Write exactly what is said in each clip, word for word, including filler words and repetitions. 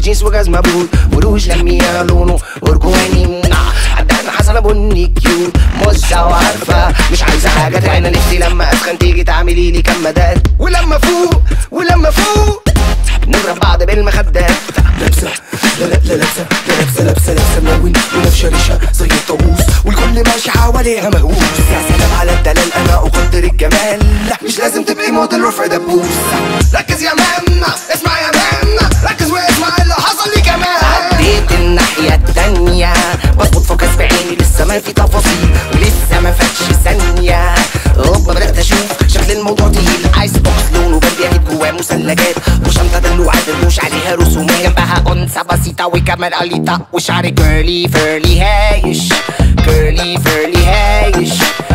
جينز وجزمة بوت وروج لمية لونه أرجواني منع عدان حسنة بني كيوت مزة وعارفة مش عايزة حاجة تاني نفسي لما أسخن تيجي تعملي لي كم مداد ولما فوق ولما فوق نضرب بعض بالمخدات لابسة لا لا لا لابسة لا لابسة لابسة لابسة ملون ولابسة ريشة زي الطاووس والكل ماشي حواليها مهووس. يا سلام على الدلال أنا أقدر الجمال مش لازم تبقي موديل رفع دبوس. ركز يا مان اسمع يا مان ركز واسمع اللي حصل لي كمان. عديت الناحية التانية بظبط فوكس بعيني لسه ما في تفاصيل ولسه ما فاتش ثانية اوبا بدأت اشوف شكل الموضوع تقيل. عايز بوكس لونه بردي اكيد جواه مثلجات وشنطة دلوعات الروش عليها رسومات جنبها انثى بسيطة وكمان قليطة وشعر كيرلي فيرلي هايش كيرلي فيرلي هايش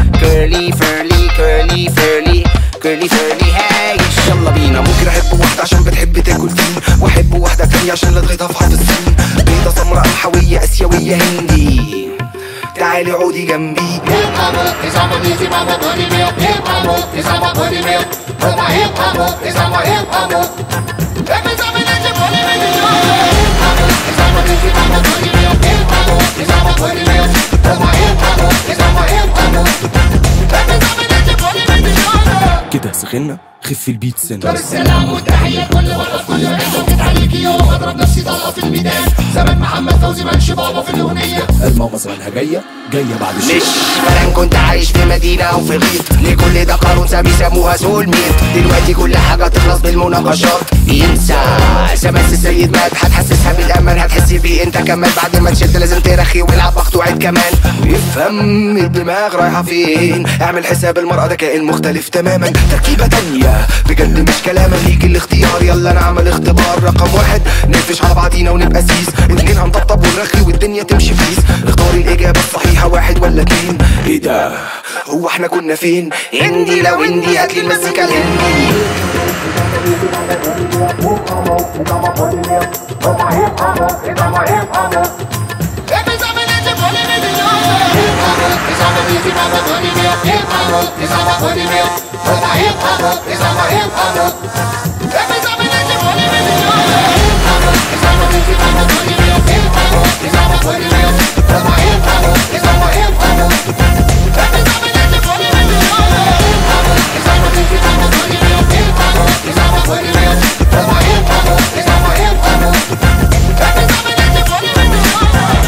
كيرلي فيرلي كيرلي فيرلي كيرلي فيرلي هايش. يلا بينا ممكن احب واحدة عشان بتحب تاكل فين واحب واحدة تانية عشان لدغيتها في حرف السين. بيضة سمراء حوية اسيوية هندي تعالي عودي جنبي. Hip hop is on my easy mama booty milk. Hip hop is on my booty milk. Put my hip hop is on my hip hop. Every time I let you put it in the yard. Hip hop is on my easy mama booty milk. Hip hop is on my booty milk. Put my hip hop is on my hip hop. Every time I let you put it in the yard. كده سخنا خف البيت سنة. طب السلام والتحية كل مرة في كل عيشة وجيت عليكي يوم اضرب نفسي طلقة في الميدان. زمان محمد فوزي منش بابا في الأغنية. الماما زمانها جاية جاية بعد الشيء. مش فلان كنت عايش في مدينة أو في غيط لكل ده قانون بيسموها سول ميت. دلوقتي كل حاجة تخلص بالمناقشات ينسى سمس السيد مات هتحسسها بالأمان هتحسي بيه انت كمان بعد ما تشد لازم ترخي والعب مقطوعات كمان. افهم الدماغ رايحة فين اعمل حساب المرأة ده كائن مختلف تماما تركيبة تانية بجد مش كلاما ليك الاختيار. يلا نعمل اختبار رقم واحد نقفش على بعضينا ونبقى سيس. اتنين هنطبطب ونرخي والدنيا تمشي بيس. اختاري الإجابة الصحيحة واحد ولا اتنين. ايه ده هو احنا كنا فين؟ هندي لو هندي هاتلي المزيكا الهندي. Every time I let you put it in the yard. Hip hop is on my easy mama booty milk. Hip hop is on my booty milk. Put my hip hop is on my hip hop. Every time I let you put it in the yard. Hip hop is on my easy mama booty milk. Hip hop is on my booty milk. Put my hip hop is on my hip hop. Every time I let you put it in the yard. Hip hop is on my easy mama booty milk. Hip hop is on my booty milk. Put my hip hop is on my hip hop. Every time I let you put it in the yard.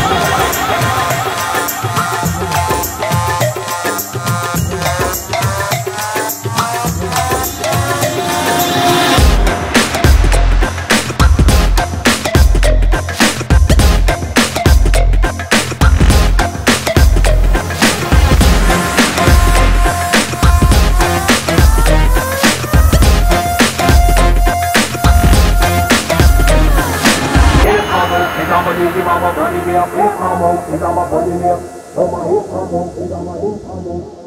Easy mama, bunny milk, hip hop, is on my bunny milk. Oh my hip hop, is on my hip hop.